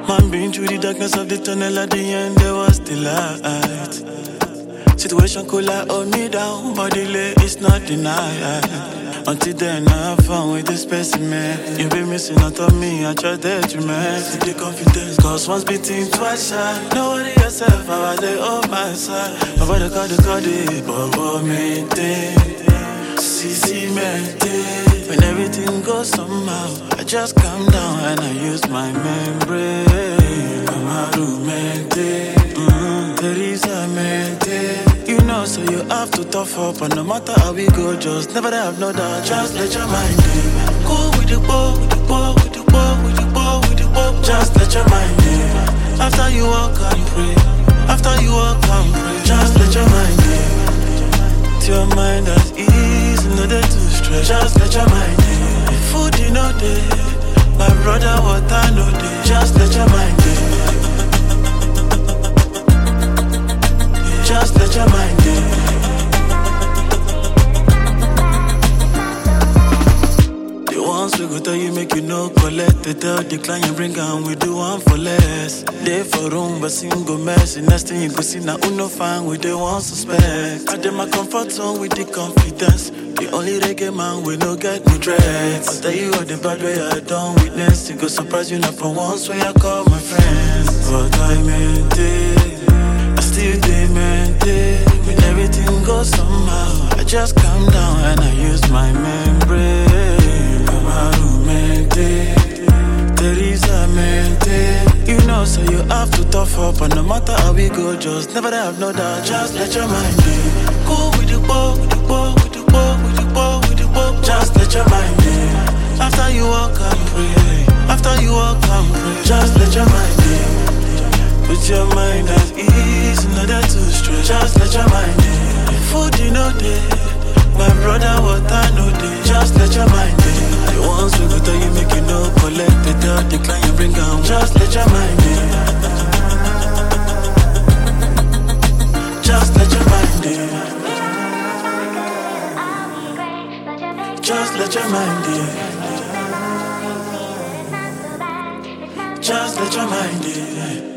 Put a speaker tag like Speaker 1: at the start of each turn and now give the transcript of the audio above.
Speaker 1: Man, been through the darkness of the tunnel, at the end there was the light. Situation could like hold me down, but delay is not denied. Until then, I have fun with this specimen. You be missing out on me, I try that you man. See the confidence, cause once beating, twice shy. Nobody yourself, I was there on my side. Nobody call the Bobo maintain. CC maintain. When everything goes somehow, I just calm down and I use my membrane. I'm a roommate, Teresa maintain. You know, so you have to tough up, and no matter how we go, just never have no doubt. Just let your mind in. Go with the ball, with the ball, with the ball, with the ball, with the ball. Just let your mind in. After you walk and pray, after you walk and pray, just let your mind in. To your mind as ease, no day to stress. Just let your mind in. Food you know day, my brother water no day. Just let your mind in. Just let your mind in. The ones we go tell you make you no collect. They tell the client bring and we do one for less. They for room but single mess. The next thing you go see now no fine with the one suspect. I did my comfort zone with the confidence. The only reggae man we no get no dreads. I'll tell you all the bad way I don't witness. It go surprise you not for once when I call my friends. But I maintain, I still dey maintain. When everything goes somehow, I just calm down and I use my membrane. I'm a roommate, Teresa maintain. You know, so you have to tough up, and no matter how we go, just never have no doubt. Just let your mind in. Go with the ball, with the ball, with the ball, with the ball, with the ball. Just let your mind in. After you walk and pray, after you walk and pray, just let your mind in. Put your mind at ease, no that too stress. Just let your mind in. Food you know day, my brother water no day. Just let your mind in. The ones we go tell you make you no collect. They tell the client bring down. Just let your mind in. Just let your mind in. Just let your mind in. Just let your mind in.